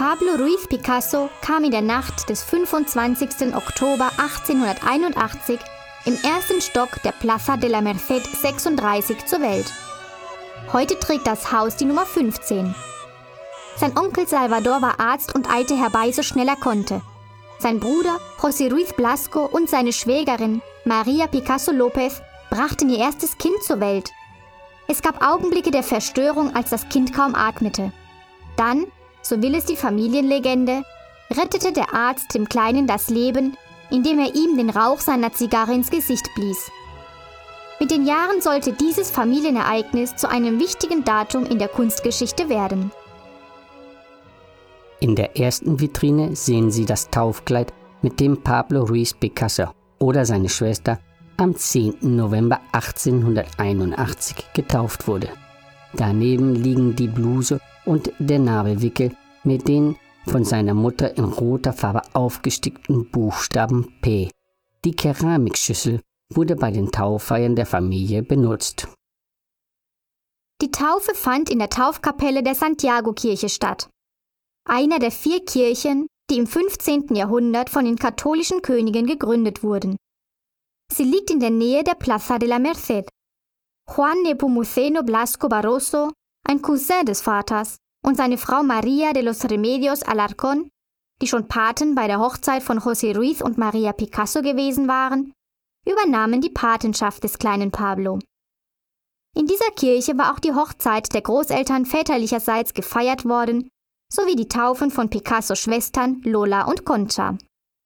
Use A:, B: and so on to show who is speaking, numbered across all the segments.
A: Pablo Ruiz Picasso kam in der Nacht des 25. Oktober 1881 im ersten Stock der Plaza de la Merced 36 zur Welt. Heute trägt das Haus die Nummer 15. Sein Onkel Salvador war Arzt und eilte herbei, so schnell er konnte. Sein Bruder José Ruiz Blasco und seine Schwägerin María Picasso López brachten ihr erstes Kind zur Welt. Es gab Augenblicke der Verstörung, als das Kind kaum atmete. Dann, so will es die Familienlegende, rettete der Arzt dem Kleinen das Leben, indem er ihm den Rauch seiner Zigarre ins Gesicht blies. Mit den Jahren sollte dieses Familienereignis zu einem wichtigen Datum in der Kunstgeschichte werden.
B: In der ersten Vitrine sehen Sie das Taufkleid, mit dem Pablo Ruiz Picasso oder seine Schwester am 10. November 1881 getauft wurde. Daneben liegen die Bluse und der Nabelwickel mit den von seiner Mutter in roter Farbe aufgestickten Buchstaben P. Die Keramikschüssel wurde bei den Tauffeiern der Familie benutzt.
A: Die Taufe fand in der Taufkapelle der Santiago-Kirche statt, einer der 4 Kirchen, die im 15. Jahrhundert von den katholischen Königen gegründet wurden. Sie liegt in der Nähe der Plaza de la Merced. Juan Nepomuceno Blasco Barroso, ein Cousin des Vaters, und seine Frau María de los Remedios Alarcón, die schon Paten bei der Hochzeit von José Ruiz und María Picasso gewesen waren, übernahmen die Patenschaft des kleinen Pablo. In dieser Kirche war auch die Hochzeit der Großeltern väterlicherseits gefeiert worden, sowie die Taufen von Picassos Schwestern Lola und Concha.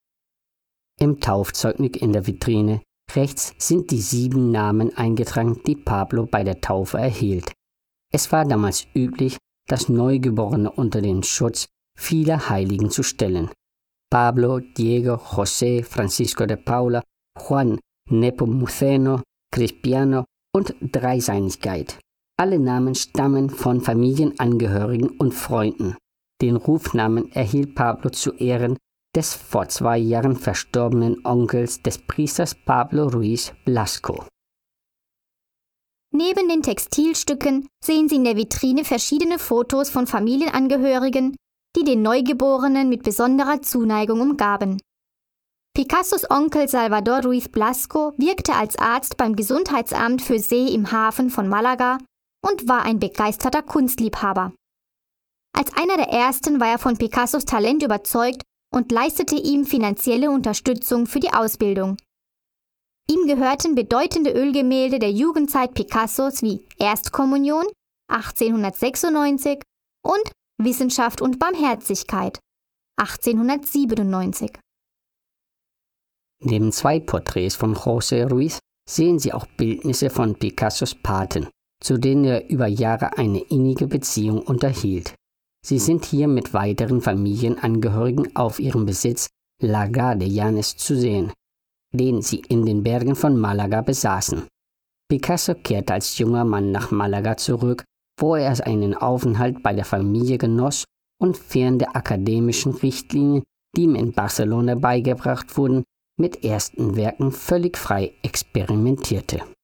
B: Im Taufzeugnis in der Vitrine rechts sind die 7 Namen eingetragen, die Pablo bei der Taufe erhielt. Es war damals üblich, das Neugeborene unter den Schutz vieler Heiligen zu stellen. Pablo, Diego, José, Francisco de Paula, Juan, Nepomuceno, Crispiano und Dreiseinigkeit. Alle Namen stammen von Familienangehörigen und Freunden. Den Rufnamen erhielt Pablo zu Ehren des vor 2 Jahren verstorbenen Onkels des Priesters Pablo Ruiz Blasco.
A: Neben den Textilstücken sehen Sie in der Vitrine verschiedene Fotos von Familienangehörigen, die den Neugeborenen mit besonderer Zuneigung umgaben. Picassos Onkel Salvador Ruiz Blasco wirkte als Arzt beim Gesundheitsamt für See im Hafen von Malaga und war ein begeisterter Kunstliebhaber. Als einer der ersten war er von Picassos Talent überzeugt und leistete ihm finanzielle Unterstützung für die Ausbildung. Ihm gehörten bedeutende Ölgemälde der Jugendzeit Picassos wie Erstkommunion 1896 und Wissenschaft und Barmherzigkeit 1897.
B: Neben 2 Porträts von José Ruiz sehen Sie auch Bildnisse von Picassos Paten, zu denen er über Jahre eine innige Beziehung unterhielt. Sie sind hier mit weiteren Familienangehörigen auf ihrem Besitz Lagar de Llanes zu sehen, den sie in den Bergen von Malaga besaßen. Picasso kehrte als junger Mann nach Malaga zurück, wo er einen Aufenthalt bei der Familie genoss und fern der akademischen Richtlinien, die ihm in Barcelona beigebracht wurden, mit ersten Werken völlig frei experimentierte.